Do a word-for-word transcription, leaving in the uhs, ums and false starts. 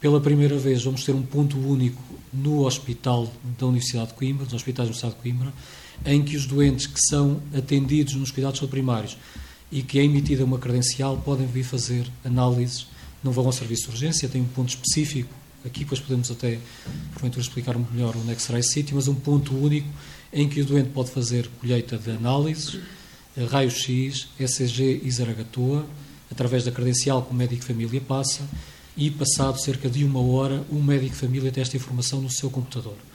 Pela primeira vez vamos ter um ponto único no Hospital da Universidade de Coimbra, nos Hospitais da Universidade de Coimbra, em que os doentes que são atendidos nos cuidados de saúde primários e que é emitida uma credencial podem vir fazer análises, não vão ao serviço de urgência, tem um ponto específico, aqui depois podemos até, porventura, explicar melhor onde é que será esse sítio, mas um ponto único em que o doente pode fazer colheita de análises, raio-x, E C G e Zaragatoa, através da credencial que o médico de família passa, e passado cerca de uma hora, o médico de família tem esta informação no seu computador.